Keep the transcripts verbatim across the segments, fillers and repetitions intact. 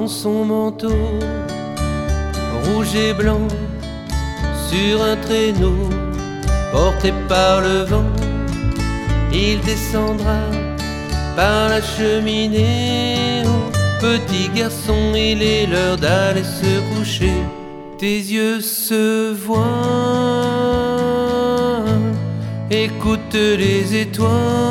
dans son manteau rouge et blanc sur un traîneau porté par le vent. Il descendra par la cheminée. Oh, petit garçon, il est l'heure d'aller se coucher. Tes yeux se voient, écoute les étoiles.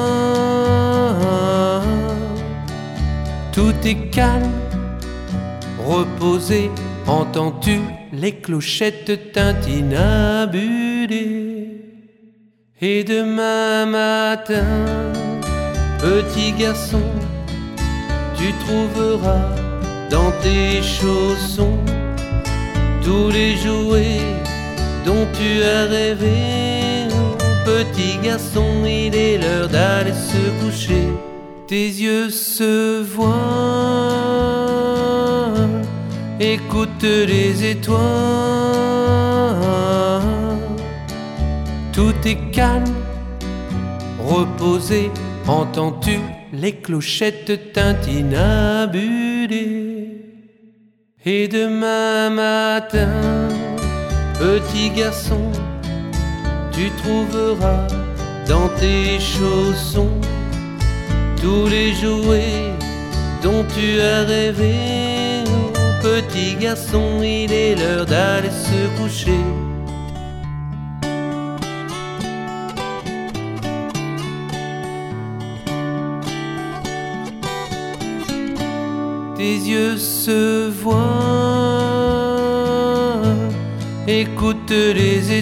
Tout est calme, reposé. Entends-tu les clochettes tintinabulées? Et demain matin, petit garçon, tu trouveras dans tes chaussons tous les jouets dont tu as rêvé. Oh, petit garçon, il est l'heure d'aller se coucher. Tes yeux se voient, écoute les étoiles. Tout est calme, reposé. Entends-tu les clochettes tintinabulées? Et demain matin, petit garçon, tu trouveras dans tes chaussons tous les jouets dont tu as rêvé. Oh, petit garçon, il est l'heure d'aller se coucher. Tes yeux se voient, écoute les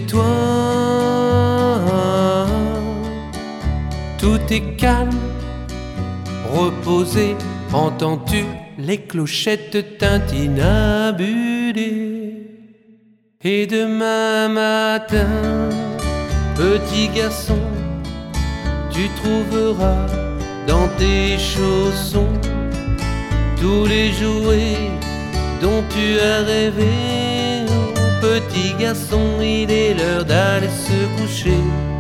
étoiles. Tout est calme, reposé. Entends-tu les clochettes tintinabulées? Et demain matin, petit garçon, tu trouveras dans tes chaussons tous les jouets dont tu as rêvé. Oh, petit garçon, il est l'heure d'aller se coucher.